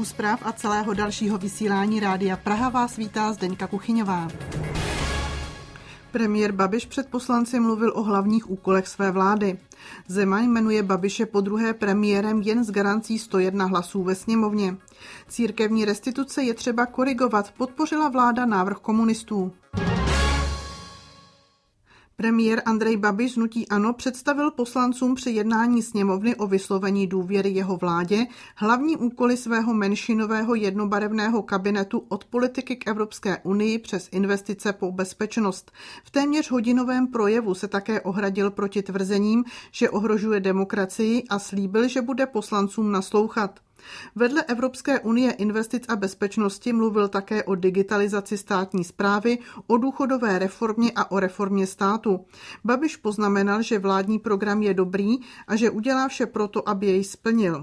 zpráv a celého dalšího vysílání Rádia Praha vás vítá Zdeňka Kuchyňová. Premiér Babiš před poslanci mluvil o hlavních úkolech své vlády. Zeman jmenuje Babiše podruhé premiérem jen s garancí 101 hlasů ve sněmovně. Církevní restituce je třeba korigovat, podpořila vláda návrh komunistů. Premiér Andrej Babiš z hnutí ANO představil poslancům při jednání sněmovny o vyslovení důvěry jeho vládě hlavní úkoly svého menšinového jednobarevného kabinetu od politiky k Evropské unii přes investice po bezpečnost. V téměř hodinovém projevu se také ohradil proti tvrzením, že ohrožuje demokracii a slíbil, že bude poslancům naslouchat. Vedle Evropské unie investic a bezpečnosti mluvil také o digitalizaci státní správy, o důchodové reformě a o reformě státu. Babiš poznamenal, že vládní program je dobrý a že udělá vše proto, aby jej splnil.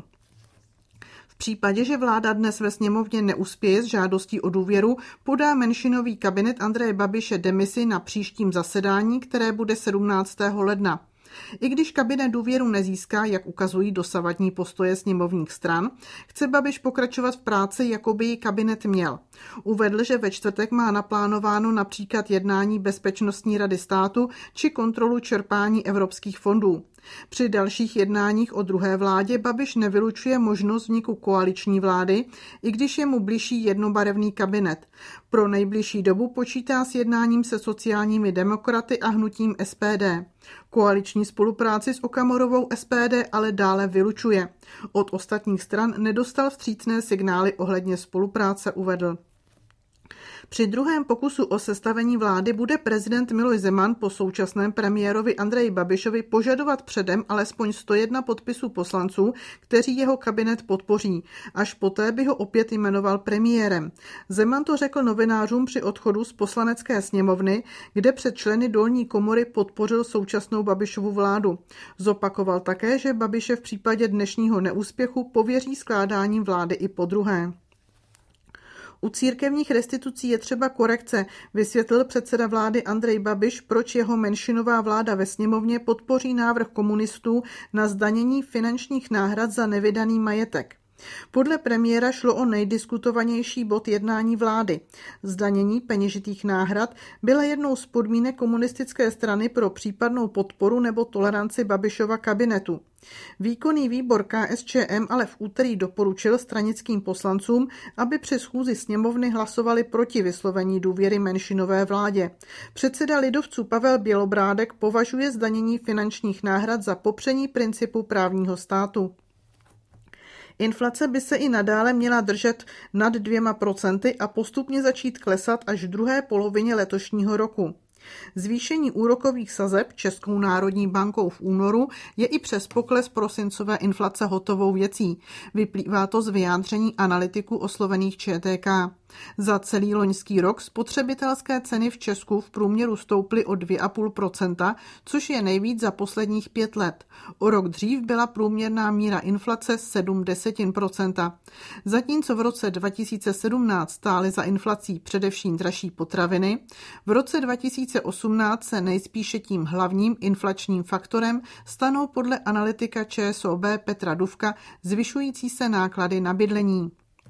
V případě, že vláda dnes ve sněmovně neuspěje s žádostí o důvěru, podá menšinový kabinet Andreje Babiše demisi na příštím zasedání, které bude 17. ledna. I když kabinet důvěru nezíská, jak ukazují dosavadní postoje sněmovních stran, chce Babiš pokračovat v práci, jako by ji kabinet měl. Uvedl, že ve čtvrtek má naplánováno například jednání Bezpečnostní rady státu či kontrolu čerpání evropských fondů. Při dalších jednáních o druhé vládě Babiš nevylučuje možnost vzniku koaliční vlády, i když je mu bližší jednobarevný kabinet. Pro nejbližší dobu počítá s jednáním se sociálními demokraty a hnutím SPD. Koaliční spolupráci s Okamurovou SPD ale dále vylučuje. Od ostatních stran nedostal vstřícné signály ohledně spolupráce, uvedl. Při druhém pokusu o sestavení vlády bude prezident Miloš Zeman po současném premiérovi Andreji Babišovi požadovat předem alespoň 101 podpisů poslanců, kteří jeho kabinet podpoří. Až poté by ho opět jmenoval premiérem. Zeman to řekl novinářům při odchodu z poslanecké sněmovny, kde před členy dolní komory podpořil současnou Babišovu vládu. Zopakoval také, že Babiše v případě dnešního neúspěchu pověří skládáním vlády i podruhé. U církevních restitucí je třeba korekce, vysvětlil předseda vlády Andrej Babiš, proč jeho menšinová vláda ve sněmovně podpoří návrh komunistů na zdanění finančních náhrad za nevydaný majetek. Podle premiéra šlo o nejdiskutovanější bod jednání vlády. Zdanění peněžitých náhrad byla jednou z podmínek komunistické strany pro případnou podporu nebo toleranci Babišova kabinetu. Výkonný výbor KSČM ale v úterý doporučil stranickým poslancům, aby při schůzi sněmovny hlasovali proti vyslovení důvěry menšinové vládě. Předseda lidovců Pavel Bělobrádek považuje zdanění finančních náhrad za popření principu právního státu. Inflace by se i nadále měla držet nad 2% a postupně začít klesat až v druhé polovině letošního roku. Zvýšení úrokových sazeb Českou národní bankou v únoru je i přes pokles prosincové inflace hotovou věcí. Vyplývá to z vyjádření analytiků oslovených ČTK. Za celý loňský rok spotřebitelské ceny v Česku v průměru stouply o 2,5%, což je nejvíc za posledních 5 let. O rok dřív byla průměrná míra inflace 0,7%. Zatímco v roce 2017 stály za inflací především dražší potraviny, v roce 2018 se nejspíše tím hlavním inflačním faktorem stanou podle analytika ČSOB Petra Dufka zvyšující se náklady na bydlení.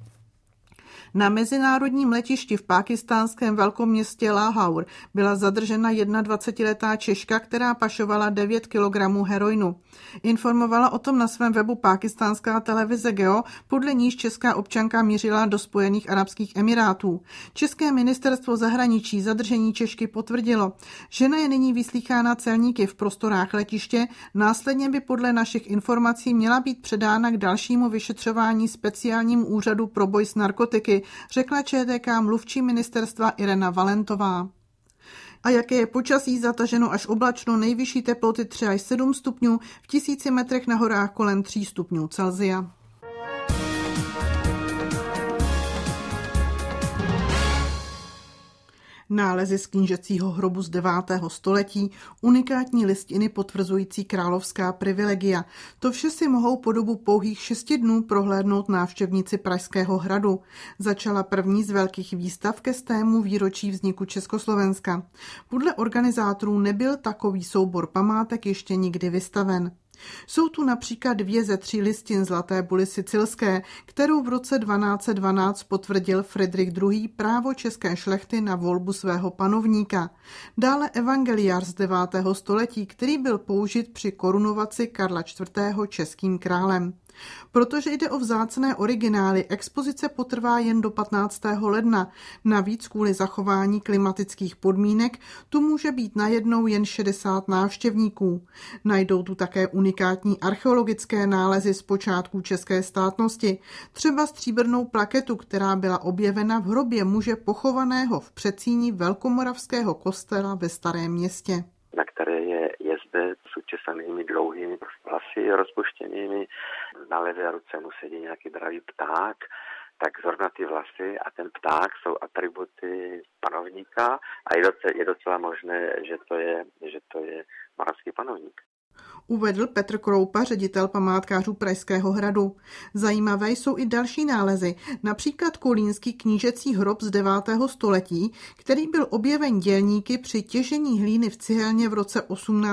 Na mezinárodním letišti v pákistánském velkoměstě Lahore byla zadržena 21letá Češka, která pašovala 9 kg heroinu. Informovala o tom na svém webu pákistánská televize Geo, podle níž česká občanka mířila do Spojených arabských emirátů. České ministerstvo zahraničí zadržení Češky potvrdilo. Žena je nyní vyslýchána celníky v prostorách letiště, následně by podle našich informací měla být předána k dalšímu vyšetřování speciálnímu úřadu pro boj s narkotiky, řekla ČTK mluvčí ministerstva Irena Valentová. A jaké je počasí, zataženo až oblačno, nejvyšší teploty 3 až 7 stupňů, v 1000 metrech na horách kolem 3 stupňů Celsia. Nálezy z knížecího hrobu z 9. století, unikátní listiny potvrzující královská privilegia. To vše si mohou po dobu pouhých 6 dnů prohlédnout návštěvníci Pražského hradu. Začala první z velkých výstav ke 100. výročí vzniku Československa. Podle organizátorů nebyl takový soubor památek ještě nikdy vystaven. Jsou tu například 2 ze 3 listin Zlaté buly sicilské, kterou v roce 1212 potvrdil Fridrich II. Právo české šlechty na volbu svého panovníka. Dále evangeliář z 9. století, který byl použit při korunovaci Karla IV. Českým králem. Protože jde o vzácné originály, expozice potrvá jen do 15. ledna. Navíc kvůli zachování klimatických podmínek tu může být najednou jen 60 návštěvníků. Najdou tu také unikátní archeologické nálezy z počátků české státnosti, třeba stříbrnou plaketu, která byla objevena v hrobě muže pochovaného v předsíni velkomoravského kostela ve Starém Městě, na které je jezdec s učesanými dlouhými vlasy rozpuštěnými. Na levé ruce mu sedí nějaký dravý pták, tak zrovna ty vlasy a ten pták jsou atributy panovníka a je docela možné, že to je moravský panovník. Uvedl Petr Kroupa, ředitel památkářů Pražského hradu. Zajímavé jsou i další nálezy, například kolínský knížecí hrob z 9. století, který byl objeven dělníky při těžení hlíny v cihelně v roce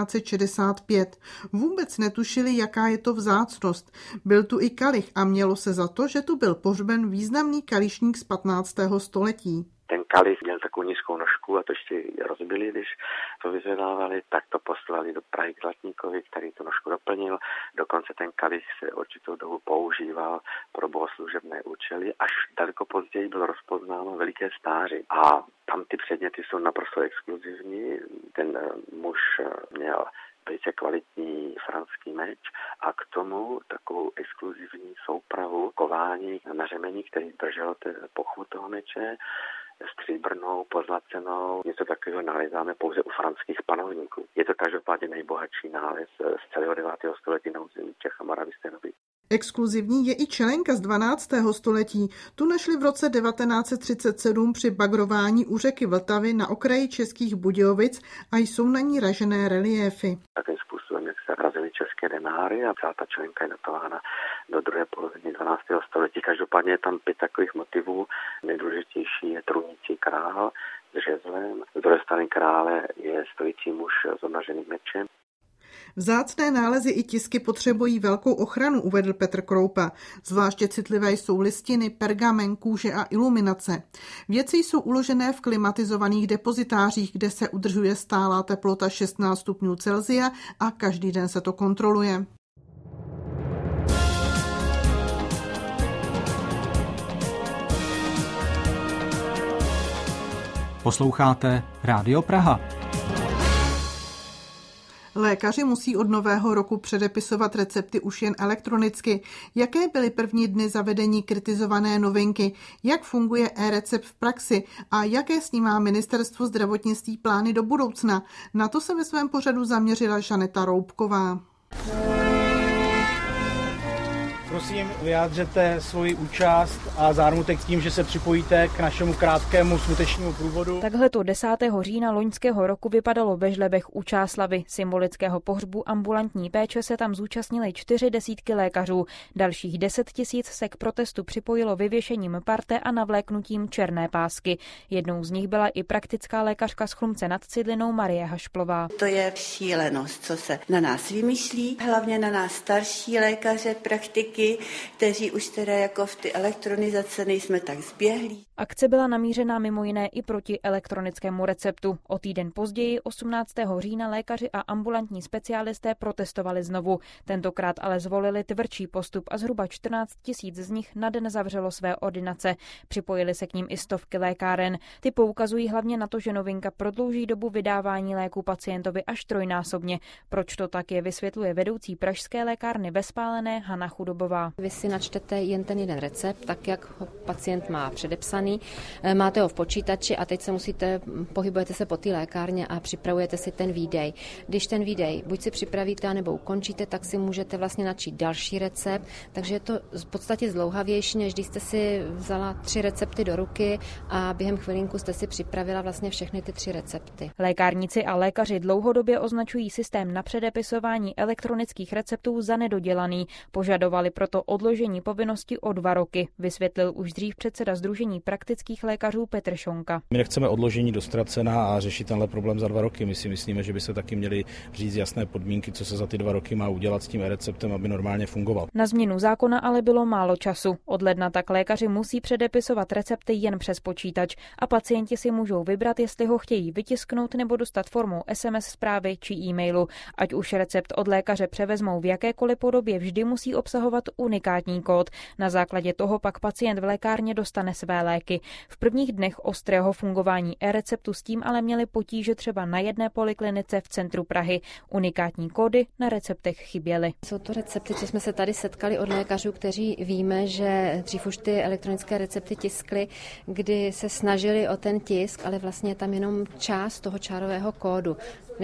1865. Vůbec netušili, jaká je to vzácnost. Byl tu i kalich a mělo se za to, že tu byl pohřben významný kališník z 15. století. Ten kalich měl takovou nízkou nožku a to ještě rozbili, když to vyzvedávali, tak to poslali do Prahy k zlatníkovi, který tu nožku doplnil. Dokonce ten kalich se určitou dobu používal pro bohoslužebné účely, až daleko později bylo rozpoznáno veliké stáří. A tam ty předměty jsou naprosto exkluzivní. Ten muž měl velice kvalitní franský meč a k tomu takovou exkluzivní soupravu kování na řemení, který držel pochvu toho meče, stříbrnou, pozlacenou. Něco takového nalézáme pouze u franských panovníků. Je to každopádně nejbohatší nález z celého 9. století na území Čech a Moravy z té doby. Exkluzivní je i čelenka z 12. století. Tu našli v roce 1937 při bagrování u řeky Vltavy na okraji Českých Budějovic a jsou na ní ražené reliéfy. Takým způsobem, jak se razily české denáry a celá ta čelenka je datována do druhé poloviny 12. století. Každopádně je tam 5 takových motivů. Nejdůležitější je trunící král s žezlem. Z druhé strany krále je stojící muž s obnaženým mečem. Vzácné nálezy i tisky potřebují velkou ochranu, uvedl Petr Kroupa. Zvláště citlivé jsou listiny, pergamen, kůže a iluminace. Věci jsou uložené v klimatizovaných depozitářích, kde se udržuje stálá teplota 16 stupňů Celsia a každý den se to kontroluje. Posloucháte Rádio Praha. Lékaři musí od nového roku předepisovat recepty už jen elektronicky. Jaké byly první dny zavedení kritizované novinky? Jak funguje e-recept v praxi? A jaké s ním má ministerstvo zdravotnictví plány do budoucna? Na to se ve svém pořadu zaměřila Žaneta Roubková. Prosím, vyjádřete svoji účast a zármutek tím, že se připojíte k našemu krátkému smutečnímu průvodu. Takhle to 10. října loňského roku vypadalo ve Žlebech u Čáslavy. Symbolického pohřbu ambulantní péče se tam zúčastnili 40 lékařů. Dalších 10 000 se k protestu připojilo vyvěšením parte a navléknutím černé pásky. Jednou z nich byla i praktická lékařka z Chlumce nad Cidlinou Marie Hašplová. To je šílenost, co se na nás vymýšlí, hlavně na nás starší lékaře, praktiky, kteří už teda jako v ty elektronizace nejsme tak zběhlí. Akce byla namířená mimo jiné i proti elektronickému receptu. O týden později, 18. října, lékaři a ambulantní specialisté protestovali znovu. Tentokrát ale zvolili tvrdší postup a zhruba 14 000 z nich na den zavřelo své ordinace. Připojili se k ním i stovky lékáren. Ty poukazují hlavně na to, že novinka prodlouží dobu vydávání léku pacientovi až trojnásobně. Proč to tak je, vysvětluje vedoucí pražské lékárny ve Spálené Hana Chudobová. Vy si načtete jen ten jeden recept, tak jak ho pacient má předepsaný. Máte ho v počítači a teď pohybujete se po té lékárně a připravujete si ten výdej. Když ten výdej buď si připravíte, nebo ukončíte, tak si můžete vlastně načít další recept, takže je to v podstatě zdlouhavější, než když jste si vzala 3 recepty do ruky a během chvilinku jste si připravila vlastně všechny ty 3 recepty. Lékárníci a lékaři dlouhodobě označují systém na předepisování elektronických receptů za nedodělaný. Požadovali proto odložení povinnosti o 2 roky, vysvětlil už dřív předseda Sdružení praktických lékařů Petr Šonka. My nechceme odložení do ztracena a řešit tenhle problém za 2 roky. My si myslíme, že by se taky měly říct jasné podmínky, co se za ty 2 roky má udělat s tím e-receptem, aby normálně fungoval. Na změnu zákona ale bylo málo času. Od ledna tak lékaři musí předepisovat recepty jen přes počítač a pacienti si můžou vybrat, jestli ho chtějí vytisknout nebo dostat formou SMS zprávy či e-mailu. Ať už recept od lékaře převezmou v jakékoliv podobě, vždy musí obsahovat unikátní kód. Na základě toho pak pacient v lékárně dostane své léky. V prvních dnech ostrého fungování e-receptu s tím ale měli potíže třeba na jedné poliklinice v centru Prahy. Unikátní kódy na receptech chyběly. Jsou to recepty, co jsme se tady setkali od lékařů, kteří víme, že dřív už ty elektronické recepty tiskly, kdy se snažili o ten tisk, ale vlastně tam jenom část toho čárového kódu.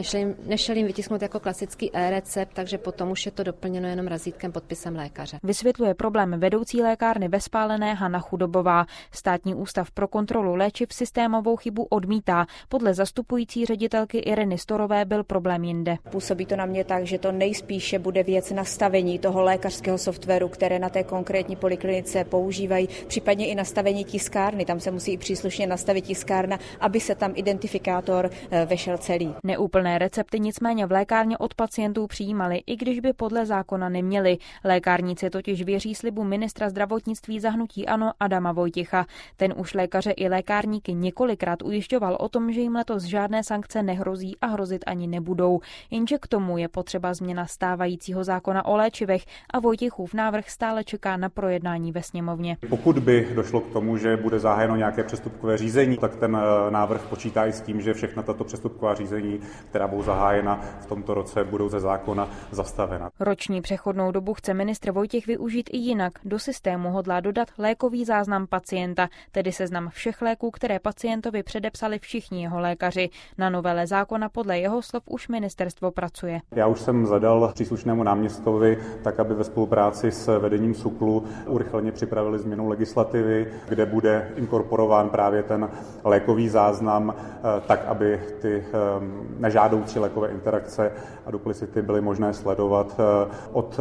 Nešel jim vytisknout jako klasický e-recept, takže potom už je to doplněno jenom razítkem, podpisem lékaře. Vysvětluje problém vedoucí lékárny ve Spálené Hana Chudobová. Státní ústav pro kontrolu léčiv systémovou chybu odmítá. Podle zastupující ředitelky Ireny Storové byl problém jinde. Působí to na mě tak, že to nejspíše bude věc nastavení toho lékařského softwaru, které na té konkrétní poliklinice používají, případně i nastavení tiskárny. Tam se musí i příslušně nastavit tiskárna, aby se tam identifikátor vešel celý. Neúplné recepty nicméně v lékárně od pacientů přijímali, i když by podle zákona neměli. Lékárníci totiž věří slibu ministra zdravotnictví za hnutí ANO Adama Vojtěcha. Ten už lékaře i lékárníky několikrát ujišťoval o tom, že jim letos žádné sankce nehrozí a hrozit ani nebudou. Jenže k tomu je potřeba změna stávajícího zákona o léčivech a Vojtěchův návrh stále čeká na projednání ve sněmovně. Pokud by došlo k tomu, že bude zahájeno nějaké přestupkové řízení, tak ten návrh počítá i s tím, že všechna tato přestupková řízení, která budou zahájena v tomto roce, budou ze zákona zastavena. Roční přechodnou dobu chce ministr Vojtěch využít i jinak. Do systému hodlá dodat lékový záznam pacienta, tedy seznam všech léků, které pacientovi předepsali všichni jeho lékaři. Na novele zákona podle jeho slov už ministerstvo pracuje. Já už jsem zadal příslušnému náměstkovi, tak aby ve spolupráci s vedením SÚKLu urychleně připravili změnu legislativy, kde bude inkorporován právě ten lékový záznam, tak aby ty nežádoucí lékové interakce a duplicity byly možné sledovat od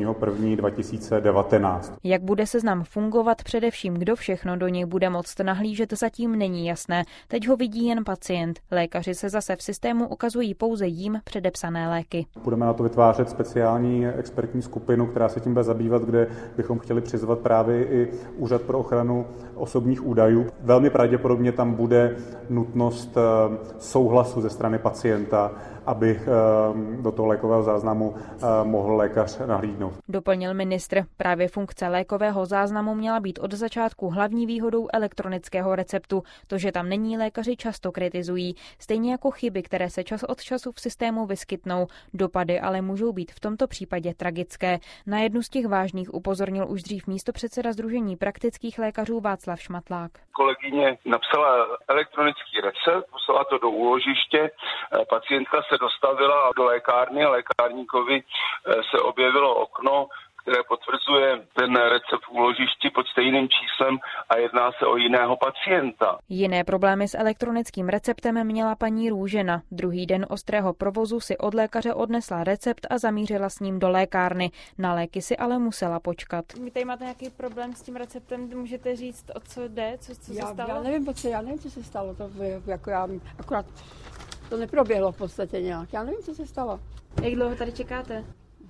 1.1.2019. Jak bude seznam fungovat, především kdo všechno do něj bude moct nahlížet, zatím není jasné. Teď ho vidí jen pacient. Lékaři se zase v systému ukazují pouze jím předepsané léky. Budeme na to vytvářet speciální expertní skupinu, která se tím bude zabývat, kde bychom chtěli přizvat právě i Úřad pro ochranu osobních údajů. Velmi pravděpodobně tam bude nutnost souhlasu ze strany pacienta, aby do toho lékového záznamu mohl lékař nahlídnout. Doplnil ministr. Právě funkce lékového záznamu měla být od začátku hlavní výhodou elektronického receptu. To, že tam není, lékaři často kritizují. Stejně jako chyby, které se čas od času v systému vyskytnou. Dopady ale můžou být v tomto případě tragické. Na jednu z těch vážných upozornil už dřív místopředseda Sdružení praktických lékařů Václav Šmatlák. Kolegyně napsala elektronický recept, poslala to do úložiště, pacientka se dostavila do lékárny a lékárníkovi se objevilo okno, které potvrzuje ten recept v úložišti pod stejným číslem a jedná se o jiného pacienta. Jiné problémy s elektronickým receptem měla paní Růžena. Druhý den ostrého provozu si od lékaře odnesla recept a zamířila s ním do lékárny. Na léky si ale musela počkat. Vy tady máte nějaký problém s tím receptem? Můžete říct, o co jde? Co se stalo? Já nevím, co se stalo. To jako já akorát to neproběhlo v podstatě nějak. Já nevím, co se stalo. Jak dlouho tady čekáte?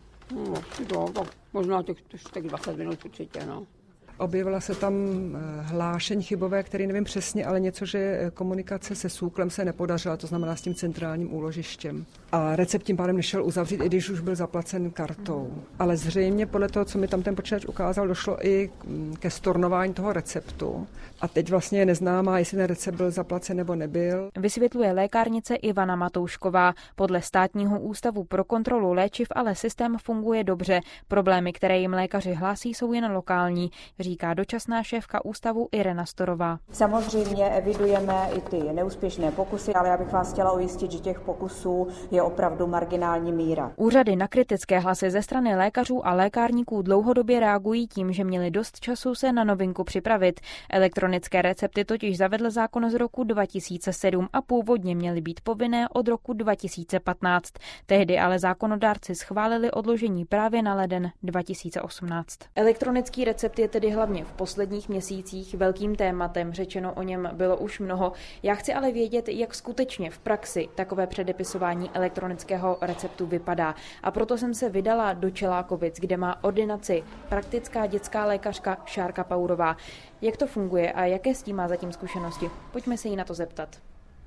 Možná těch 20 minut určitě, no. Objevila se tam hlášení chybové, který nevím přesně, ale něco, že komunikace se SÚKLem se nepodařila, to znamená s tím centrálním úložištěm. A recept tím pádem nešel uzavřít, i když už byl zaplacen kartou. Ale zřejmě podle toho, co mi tam ten počítač ukázal, došlo i ke stornování toho receptu. A teď vlastně je neznámá, jestli ten recept byl zaplacen nebo nebyl. Vysvětluje lékárnice Ivana Matoušková. Podle Státního ústavu pro kontrolu léčiv ale systém funguje dobře. Problémy, které jim lékaři hlásí, jsou jen lokální. říká dočasná šéfka ústavu Irena Storová. Samozřejmě evidujeme i ty neúspěšné pokusy, ale já bych vás chtěla ujistit, že těch pokusů je opravdu marginální míra. Úřady na kritické hlasy ze strany lékařů a lékárníků dlouhodobě reagují tím, že měli dost času se na novinku připravit. Elektronické recepty totiž zavedl zákon z roku 2007 a původně měly být povinné od roku 2015. Tehdy ale zákonodárci schválili odložení právě na leden 2018. Elektronický recept je tedy hlavně v posledních měsících velkým tématem, řečeno o něm bylo už mnoho. Já chci ale vědět, jak skutečně v praxi takové předepisování elektronického receptu vypadá. A proto jsem se vydala do Čelákovic, kde má ordinaci praktická dětská lékařka Šárka Paurová. Jak to funguje a jaké s tím má zatím zkušenosti? Pojďme se jí na to zeptat.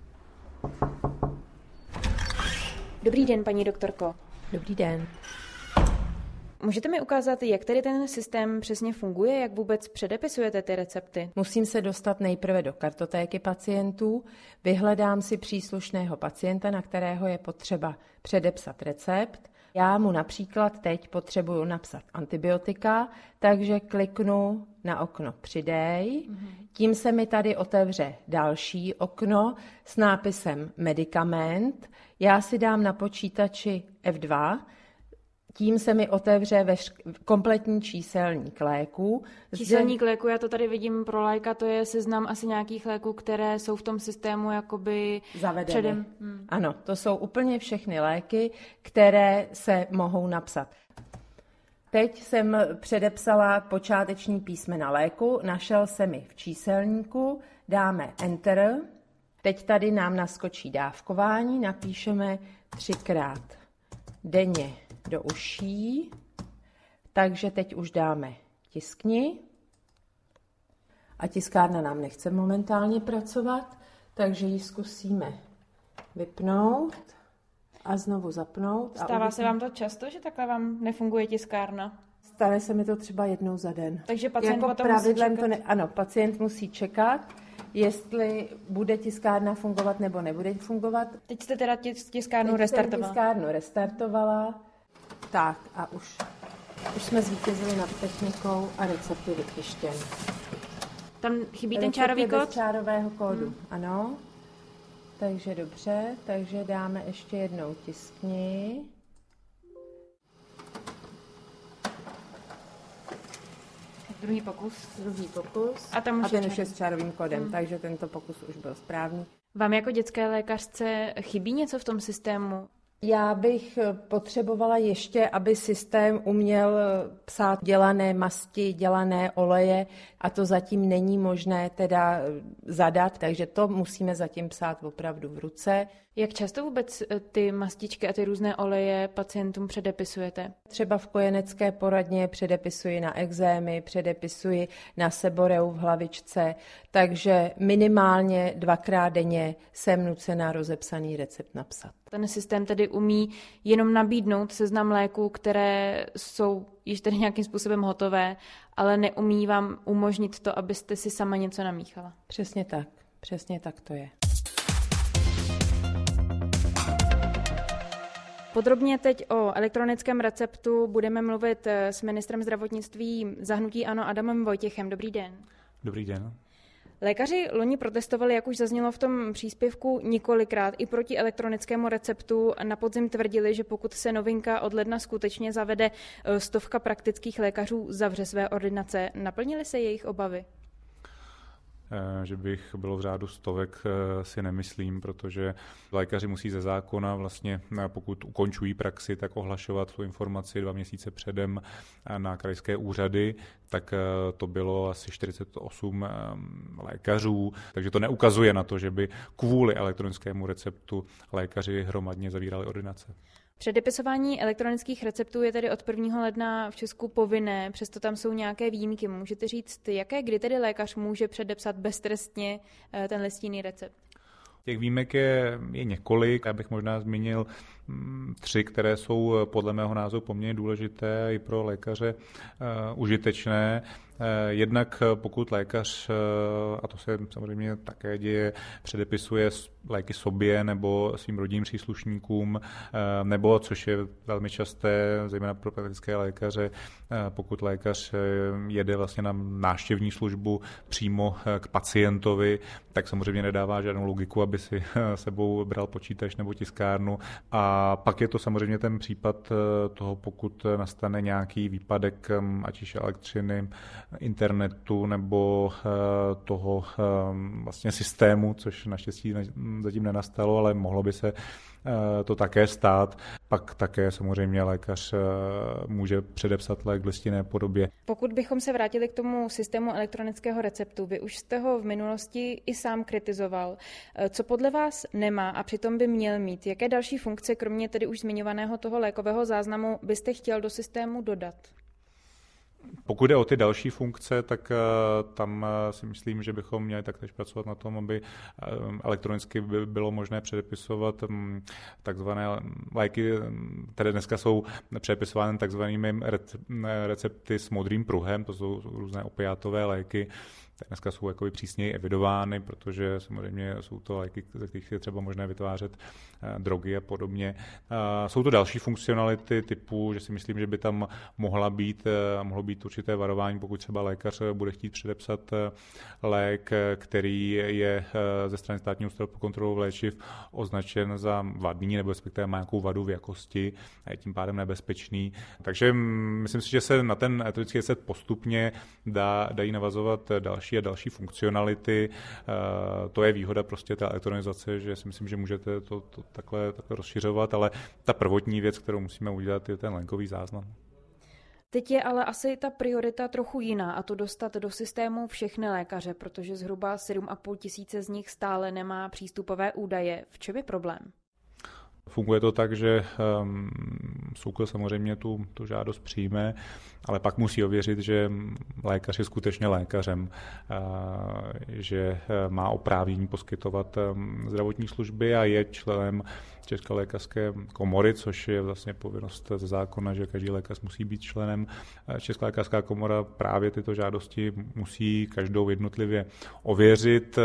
Dobrý den, paní doktorko. Dobrý den. Můžete mi ukázat, jak tedy ten systém přesně funguje, jak vůbec předepisujete ty recepty? Musím se dostat nejprve do kartotéky pacientů, vyhledám si příslušného pacienta, na kterého je potřeba předepsat recept. Já mu například teď potřebuju napsat antibiotika, takže kliknu na okno Přidej. Tím se mi tady otevře další okno s nápisem medikament. Já si dám na počítači F2, tím se mi otevře kompletní číselník léků. Číselník léků, já to tady vidím pro laika, to je seznam asi nějakých léků, které jsou v tom systému jakoby zavedeny. Předem. Ano, to jsou úplně všechny léky, které se mohou napsat. Teď jsem předepsala počáteční písmena léku, našel se mi v číselníku, dáme Enter. Teď tady nám naskočí dávkování, napíšeme 3x denně do uší, takže teď už dáme tiskni a tiskárna nám nechce momentálně pracovat, takže ji zkusíme vypnout a znovu zapnout. Stává se vám to často, že takhle vám nefunguje tiskárna? Stane se mi to třeba jednou za den. Takže pacient jako potom musí čekat? Ano, pacient musí čekat, jestli bude tiskárna fungovat nebo nebude fungovat. Teď jste teda tiskárnu restartovala. Tiskárnu restartovala. Tak a už jsme zvítězili nad technikou a recept je vytištěn. Tam chybí ten čárový kód? Bez čárového kódu, ano. Takže dobře, takže dáme ještě jednou tiskni. Druhý pokus. A ten už je s čárovým kódem, takže tento pokus už byl správný. Vám jako dětské lékařce chybí něco v tom systému? Já bych potřebovala ještě, aby systém uměl psát dělané masti, dělané oleje a to zatím není možné teda zadat, takže to musíme zatím psát opravdu v ruce. Jak často vůbec ty mastičky a ty různé oleje pacientům předepisujete? Třeba v kojenecké poradně předepisuji na ekzémy, předepisuji na seboreu v hlavičce, takže minimálně 2x denně jsem nucená rozepsaný recept napsat. Ten systém tedy umí jenom nabídnout seznam léků, které jsou již tedy nějakým způsobem hotové, ale neumí vám umožnit to, abyste si sama něco namíchala. Přesně tak to je. Podrobně teď o elektronickém receptu budeme mluvit s ministrem zdravotnictví za hnutí ANO Adamem Vojtěchem. Dobrý den. Dobrý den. Lékaři loni protestovali, jak už zaznělo v tom příspěvku, několikrát i proti elektronickému receptu. Na podzim tvrdili, že pokud se novinka od ledna skutečně zavede, 100 praktických lékařů zavře své ordinace. Naplnily se jejich obavy? Že bych bylo v řádu stovek, si nemyslím, protože lékaři musí ze zákona vlastně, pokud ukončují praxi, tak ohlašovat tu informaci 2 měsíce předem na krajské úřady, tak to bylo asi 48 lékařů, takže to neukazuje na to, že by kvůli elektronickému receptu lékaři hromadně zavírali ordinace. Předepisování elektronických receptů je tedy od 1. ledna v Česku povinné, přesto tam jsou nějaké výjimky. Můžete říct, kdy tedy lékař může předepsat beztrestně ten listinný recept? Těch výjimek je několik, já bych možná zmínil 3, které jsou podle mého názoru poměrně důležité i pro lékaře užitečné. Jednak pokud lékař, a to se samozřejmě také děje, předepisuje léky sobě nebo svým rodinným příslušníkům, nebo, což je velmi časté, zejména pro praktické lékaře, pokud lékař jede vlastně na návštěvní službu přímo k pacientovi, tak samozřejmě nedává žádnou logiku, aby si sebou bral počítač nebo tiskárnu. A pak je to samozřejmě ten případ toho, pokud nastane nějaký výpadek, ať již elektřiny, internetu nebo toho vlastně systému, což naštěstí zatím nenastalo, ale mohlo by se to také stát. Pak také samozřejmě lékař může předepsat lék v listinné podobě. Pokud bychom se vrátili k tomu systému elektronického receptu, vy už jste ho v minulosti i sám kritizoval. Co podle vás nemá a přitom by měl mít? Jaké další funkce, kromě tedy už zmiňovaného toho lékového záznamu, byste chtěl do systému dodat? Pokud jde o ty další funkce, tak tam si myslím, že bychom měli taktéž pracovat na tom, aby elektronicky bylo možné předepisovat takzvané léky, které dneska jsou předepisovány takzvanými recepty s modrým pruhem, to jsou různé opiátové léky, tak dneska jsou jakoby přísněji evidovány, protože samozřejmě jsou to léky, ze kterých je třeba možné vytvářet drogy a podobně. Jsou to další funkcionality typu, že si myslím, že by tam mohlo být určité varování, pokud třeba lékař bude chtít předepsat lék, který je ze strany Státního ústavu pro kontrolu léčiv označen za vadný nebo respektive má nějakou vadu v jakosti a je tím pádem nebezpečný. Takže myslím si, že se na ten elektronický recept postupně dají navazovat další a další funkcionality. To je výhoda prostě té elektronizace, že si myslím, že můžete to takhle rozšiřovat, ale ta prvotní věc, kterou musíme udělat, je ten lékový záznam. Teď je ale asi ta priorita trochu jiná, a to dostat do systému všechny lékaře, protože zhruba 7,5 tisíce z nich stále nemá přístupové údaje. V čem je problém? Funguje to tak, že SÚKL samozřejmě tu žádost přijme, ale pak musí ověřit, že lékař je skutečně lékařem, že má oprávnění poskytovat zdravotní služby a je členem České lékařské komory, což je vlastně povinnost ze zákona, že každý lékař musí být členem. Česká lékařská komora právě tyto žádosti musí každou jednotlivě ověřit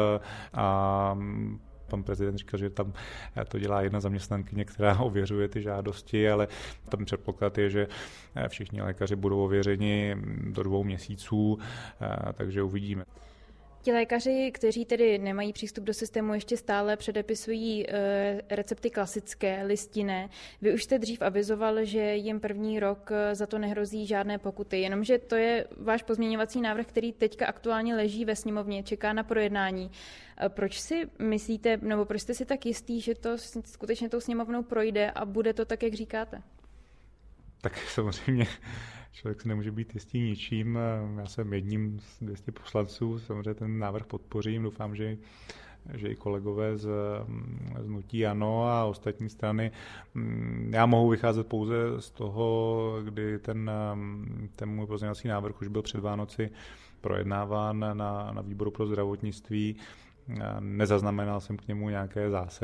a pan prezident říkal, že tam to dělá jedna zaměstnankyně, která ověřuje ty žádosti, ale tam předpoklad je, že všichni lékaři budou ověřeni do 2 měsíců, takže uvidíme. Ti lékaři, kteří tedy nemají přístup do systému, ještě stále předepisují recepty klasické, listinné. Vy už jste dřív avizoval, že jim první rok za to nehrozí žádné pokuty, jenomže to je váš pozměňovací návrh, který teďka aktuálně leží ve sněmovně, čeká na projednání. Proč si myslíte, nebo proč jste si tak jistý, že to skutečně tou sněmovnou projde a bude to tak, jak říkáte? Tak samozřejmě člověk si nemůže být jistý ničím. Já jsem jedním z 200 poslanců, samozřejmě ten návrh podpořím. Doufám, že i kolegové z hnutí ANO a ostatní strany. Já mohu vycházet pouze z toho, kdy ten můj pozměňovací návrh už byl před Vánoci projednáván na výboru pro zdravotnictví. Nezaznamenal jsem k němu nějaký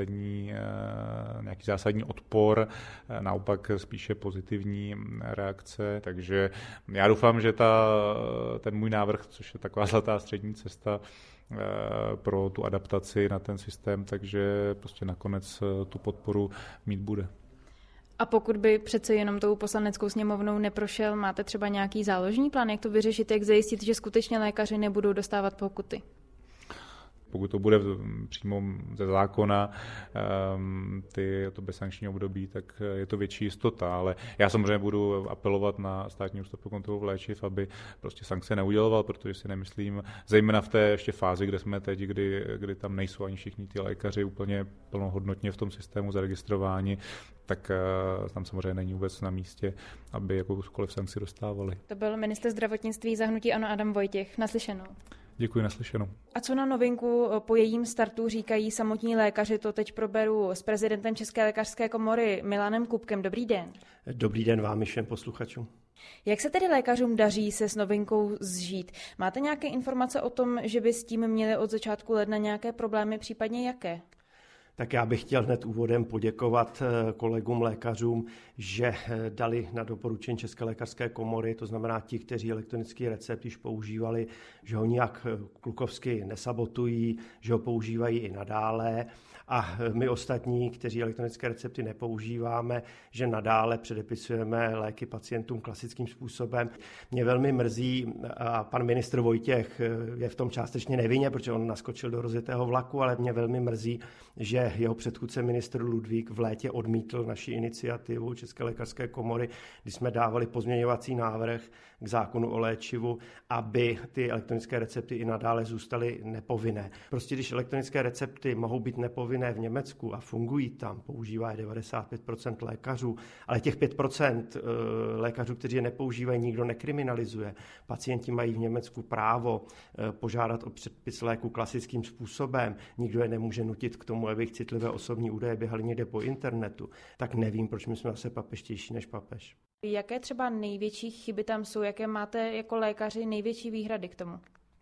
zásadní odpor, naopak spíše pozitivní reakce, takže já doufám, že ten můj návrh, což je taková zlatá střední cesta pro tu adaptaci na ten systém, takže prostě nakonec tu podporu mít bude. A pokud by přece jenom tou poslaneckou sněmovnou neprošel, máte třeba nějaký záložní plán, jak to vyřešit, jak zajistit, že skutečně lékaři nebudou dostávat pokuty? Pokud to bude přímo ze zákona, to bezsankční období, tak je to větší jistota, ale já samozřejmě budu apelovat na Státní ústav pro kontrolu léčiv, aby prostě sankce neuděloval, protože si nemyslím, zejména v té ještě fázi, kde jsme teď, kdy tam nejsou ani všichni ty lékaři úplně plnohodnotně v tom systému zaregistrováni, tak tam samozřejmě není vůbec na místě, aby jakoukoliv sankci dostávali. To byl ministr zdravotnictví za hnutí ANO Adam Vojtěch. Naslyšenou. Děkuji, naslyšenou. A co na novinku po jejím startu říkají samotní lékaři, to teď proberu s prezidentem České lékařské komory Milanem Kupkem. Dobrý den. Dobrý den vám i všem posluchačům. Jak se tedy lékařům daří se s novinkou zžít? Máte nějaké informace o tom, že by s tím měli od začátku ledna nějaké problémy, případně jaké? Tak já bych chtěl hned úvodem poděkovat kolegům lékařům, že dali na doporučení České lékařské komory, to znamená ti, kteří elektronický recept již používali, že ho nijak klukovsky nesabotují, že ho používají i nadále. A my ostatní, kteří elektronické recepty nepoužíváme, že nadále předepisujeme léky pacientům klasickým způsobem. Mě velmi mrzí, a pan ministr Vojtěch je v tom částečně nevinně, protože on naskočil do rozjetého vlaku, ale mě velmi mrzí, že jeho předchůdce ministr Ludvík v létě odmítl naši iniciativu České lékařské komory, kdy jsme dávali pozměňovací návrh k zákonu o léčivu, aby ty elektronické recepty i nadále zůstaly nepovinné. Prostě když elektronické recepty mohou být nepovinné v Německu a fungují tam, používá 95% lékařů, ale těch 5% lékařů, kteří je nepoužívají, nikdo nekriminalizuje. Pacienti mají v Německu právo požádat o předpis léku klasickým způsobem, nikdo je nemůže nutit k tomu, aby citlivé osobní údaje běhaly někde po internetu. Tak nevím, proč my jsme zase papeštější než papež. Jaké třeba největší chyby tam jsou, jaké máte jako lékaři největší výhrady k tomu?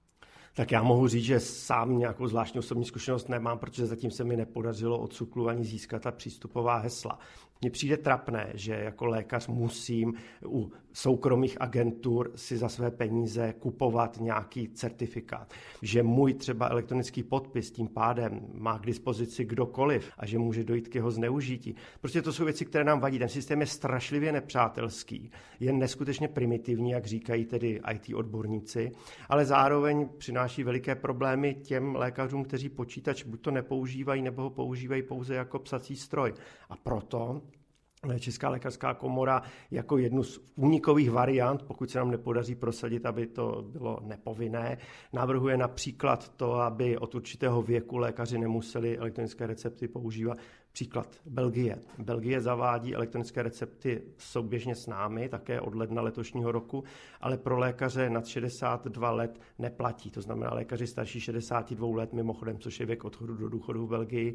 Tak já mohu říct, že sám nějakou zvláštní osobní zkušenost nemám, protože zatím se mi nepodařilo od SÚKLu ani získat ta přístupová hesla. Mně přijde trapné, že jako lékař musím u soukromých agentur si za své peníze kupovat nějaký certifikát. Že můj třeba elektronický podpis tím pádem má k dispozici kdokoliv a že může dojít k jeho zneužití. Prostě to jsou věci, které nám vadí. Ten systém je strašlivě nepřátelský, je neskutečně primitivní, jak říkají tedy IT odborníci, ale zároveň přináší veliké problémy těm lékařům, kteří počítač buď to nepoužívají, nebo ho používají pouze jako psací stroj. A proto Česká lékařská komora jako jednu z únikových variant, pokud se nám nepodaří prosadit, aby to bylo nepovinné, navrhuje například to, aby od určitého věku lékaři nemuseli elektronické recepty používat. Příklad Belgie. Belgie zavádí elektronické recepty souběžně s námi, také od ledna letošního roku, ale pro lékaře nad 62 let neplatí. To znamená, lékaři starší 62 let, mimochodem, což je věk odchodu do důchodu v Belgii,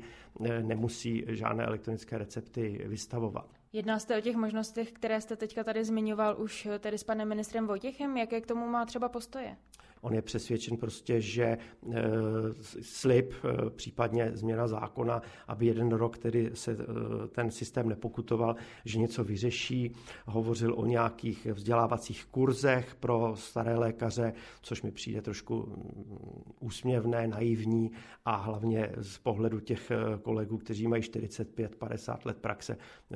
nemusí žádné elektronické recepty vystavovat. Jedná se o těch možnostech, které jste teďka tady zmiňoval už tedy s panem ministrem Vojtěchem. Jaké k tomu má třeba postoje? On je přesvědčen prostě, že slib, případně změna zákona, aby jeden rok tedy se ten systém nepokutoval, že něco vyřeší. Hovořil o nějakých vzdělávacích kurzech pro staré lékaře, což mi přijde trošku úsměvné, naivní a hlavně z pohledu těch kolegů, kteří mají 45-50 let praxe,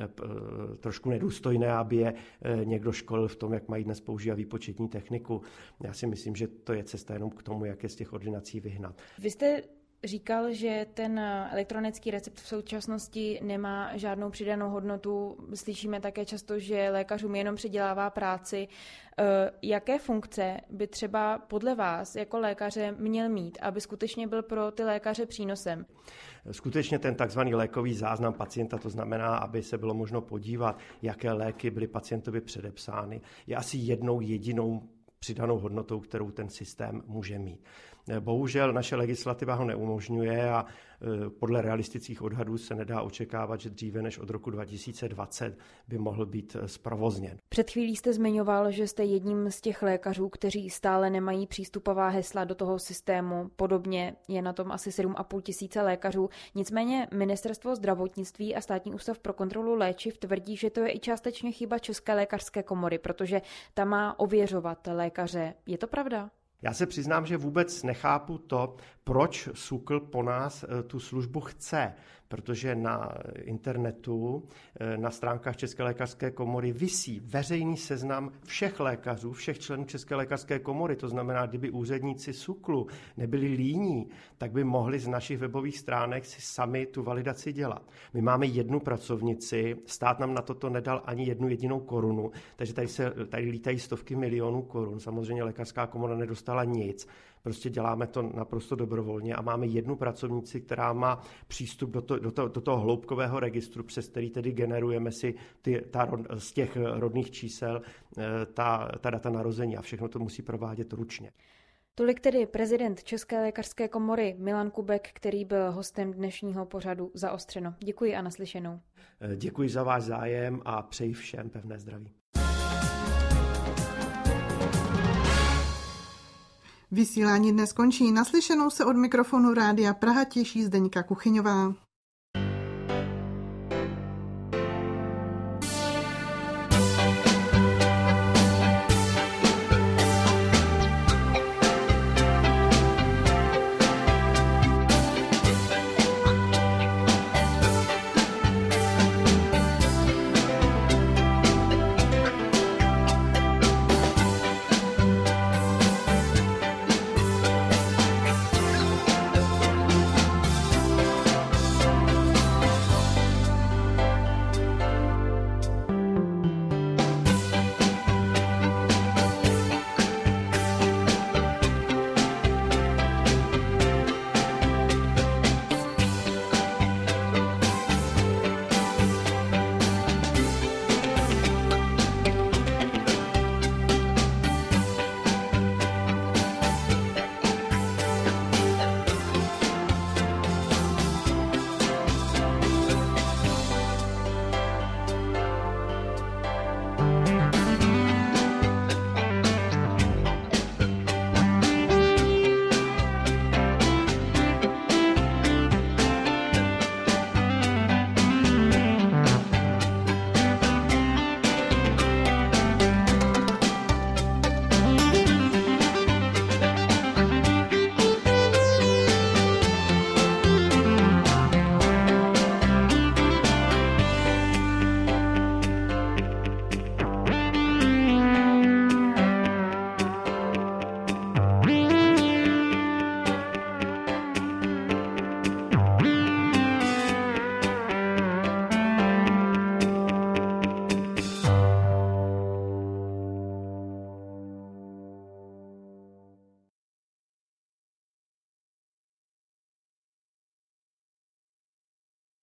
trošku nedůstojné, aby je někdo školil v tom, jak mají dnes používat výpočetní techniku. Já si myslím, že to je cesta jenom k tomu, jak je z těch ordinací vyhnat. Vy jste říkal, že ten elektronický recept v současnosti nemá žádnou přidanou hodnotu. Slyšíme také často, že lékařům jenom přidělává práci. Jaké funkce by třeba podle vás jako lékaře měl mít, aby skutečně byl pro ty lékaře přínosem? Skutečně ten takzvaný lékový záznam pacienta, to znamená, aby se bylo možno podívat, jaké léky byly pacientovi předepsány, je asi jednou jedinou přidanou hodnotou, kterou ten systém může mít. Bohužel naše legislativa ho neumožňuje a podle realistických odhadů se nedá očekávat, že dříve než od roku 2020 by mohl být zprovozněn. Před chvílí jste zmiňoval, že jste jedním z těch lékařů, kteří stále nemají přístupová hesla do toho systému. Podobně je na tom asi 7,5 tisíce lékařů. Nicméně Ministerstvo zdravotnictví a Státní ústav pro kontrolu léčiv tvrdí, že to je i částečně chyba České lékařské komory, protože ta má ověřovat lékaře. Je to pravda? Já se přiznám, že vůbec nechápu to, proč SÚKL po nás tu službu chce, protože na internetu, na stránkách České lékařské komory visí veřejný seznam všech lékařů, všech členů České lékařské komory. To znamená, kdyby úředníci SÚKLu nebyli líní, tak by mohli z našich webových stránek si sami tu validaci dělat. My máme jednu pracovnici, stát nám na toto nedal ani jednu jedinou korunu, takže tady lítají stovky milionů korun. Samozřejmě lékařská komora nedostala nic. Prostě děláme to naprosto dobrovolně a máme jednu pracovnici, která má přístup do toho hloubkového registru, přes který tedy generujeme si z těch rodných čísel ta data narození a všechno to musí provádět ručně. Tolik tedy prezident České lékařské komory Milan Kubek, který byl hostem dnešního pořadu Zaostřeno. Děkuji a naslyšenou. Děkuji za váš zájem a přeji všem pevné zdraví. Vysílání dnes končí. Naslyšenou se od mikrofonu Rádia Praha těší Zdeňka Kuchyňová.